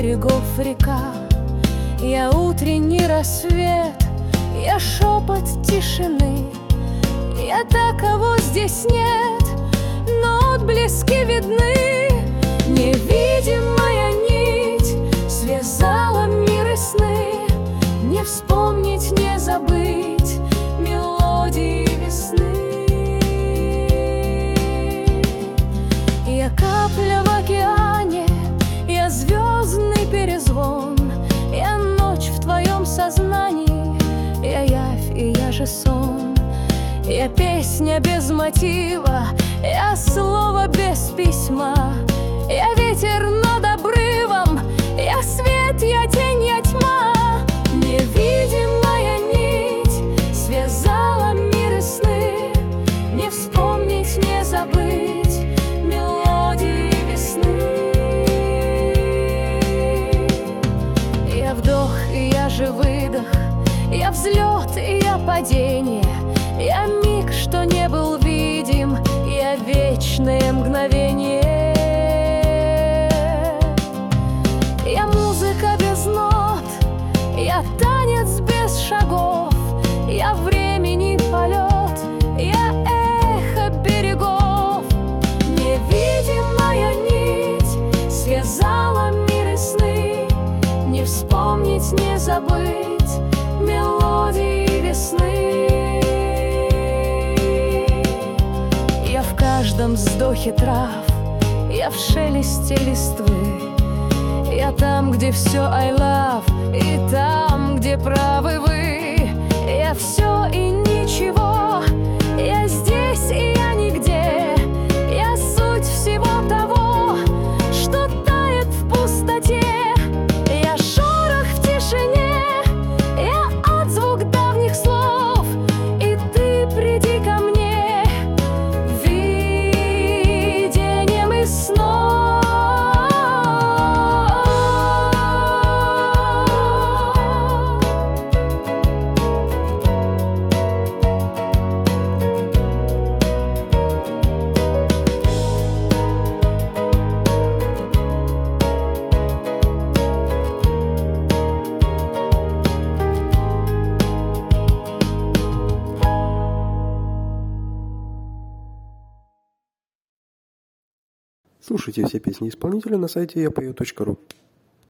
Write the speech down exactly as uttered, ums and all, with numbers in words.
берегов река. Я утренний рассвет, я шепот тишины. Я та, кого здесь нет, но отблески видны. Невидимая нить связала мир и сны. Не вспомнить, не забыть мелодии весны. Я капля в океане, я звездный перезвон. Я ночь в твоем сознании, я явь и я же сон. Я песня без мотива, я слово без письма. Я ветер над обрывом, я свет, я тень, я тьма. Невидимая нить связала мир и сны. Не вспомнить, не забыть мелодии весны. Я вдох и я же выдох, я взлет и я падение. Я миг, что не был видим, я вечное мгновение. Я музыка без нот, я танец без шагов. Я времени полет, я эхо берегов. Невидимая нить связала мир и сны. Не вспомнить, не забыть мелодии весны. Я в каждом вздохе трав, я в шелесте листвы. Я там, где все I love, и там, где правы вы. Я все и ничего, я здесь и я нигде. Я суть всего того, что тает в пустоте. Я шорох в тишине, я отзвук давних слов. И ты приди ко мне видением и сном. Слушайте все песни исполнителя на сайте я пою точка ру.